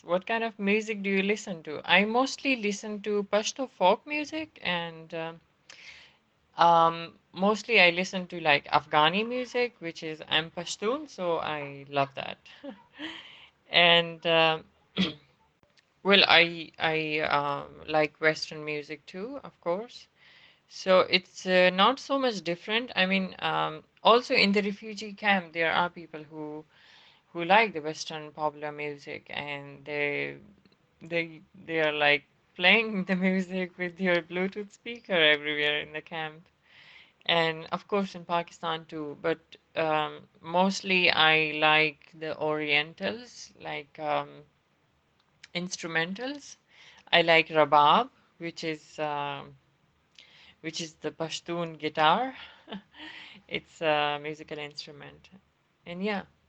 What kind of music do you listen to? I mostly listen to Pashto folk music, and mostly I listen to like Afghani music, which is I'm Pashtun, so I love that. And well, I like Western music too, of course. So it's not so much different. I mean, also in the refugee camp, there are people who like the Western popular music, and they are like playing the music with your Bluetooth speaker everywhere in the camp, and of course in Pakistan too. But mostly I like the Orientals, like instrumentals. I like Rabab, which is the Pashtun guitar. It's a musical instrument, and yeah.